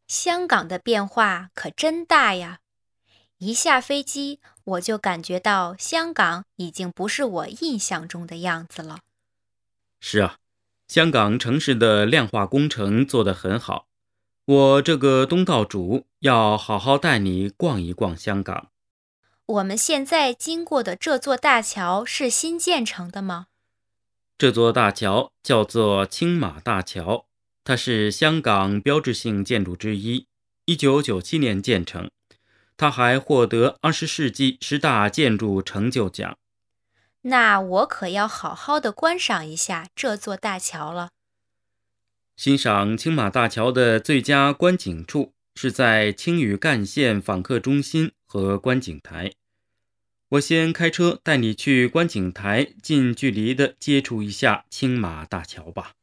香港的变化可真大呀！一下飞机，我就感觉到香港已经不是我印象中的样子了。 是啊，香港城市的亮化工程做得很好，我这个东道主要好好带你逛一逛香港。 我们现在经过的这座大桥是新建成的吗？ 这座大桥叫做青马大桥，它是香港标志性建筑之一，1997年建成。它还获得20世纪10大建筑成就奖。 那我可要好好的观赏一下这座大桥了。 欣赏青马大桥的最佳观景处是在青屿干线访客中心和观景台。我先开车带你去观景台，近距离的接触一下青马大桥吧。